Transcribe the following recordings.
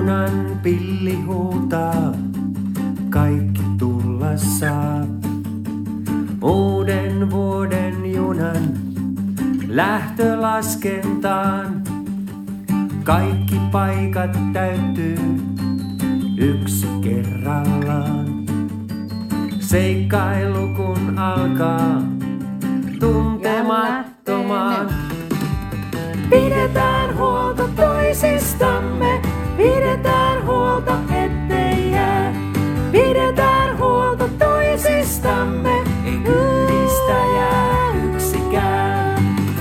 Junan pilli huutaa, kaikki tulla saa. Uuden vuoden junan lähtölaskentaan. Kaikki paikat täyttyy yksi kerrallaan. Seikkailu kun alkaa tuntemattomaan. Pidetään huolta toisistamme, pidetään huolta ettei jää. Pidetään huolta toisistamme, ei kyydistä jää yksikään.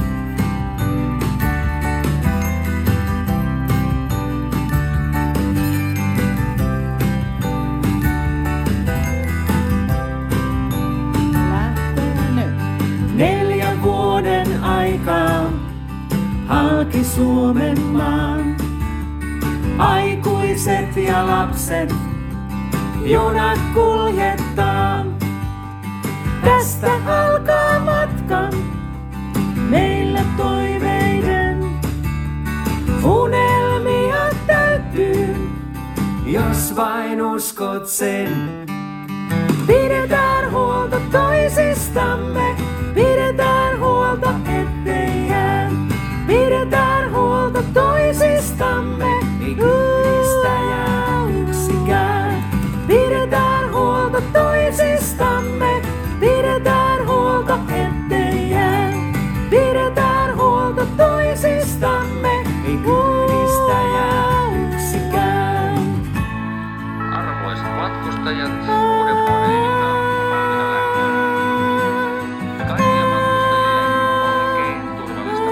Neljän vuoden aikaa halki Suomen maan. Aikuiset ja lapset junat kuljettaa. Tästä alkaa matka meillä toiveiden. Unelmia täytyy, jos vain uskot sen. Pidetään huolta toisistamme, pidetään huolta ettei jää. Pidetään huolta toisistamme, ei kyydistä jää yksikään. Pidetään huolta toisistamme, pidetään huolta ettei jää. Pidetään huolta toisistamme, ei kyydistä jää yksikään. Arvoisat matkustajat, uuden vuoden ilta on lähtien. Kaikille matkustajille oikein turvallista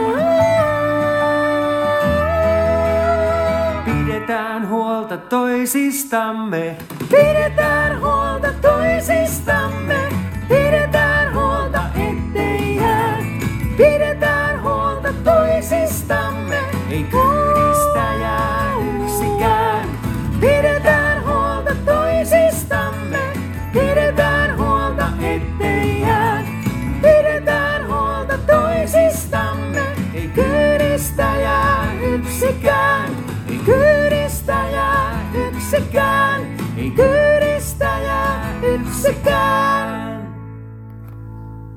matkaa. Pidetään huolta toisistamme, Pidetään huolta toisistamme, pidetään huolta ettei jää. Pidetään huolta toisistamme, ei kyydistä jää yksikään. pidetään huolta toisistamme, pidetään huolta ettei jää. Pidetään huolta toisistamme, Ei kyydistä jää yksikään. Kyydistä jää yksikään, Ei kyydistä jää yksikään.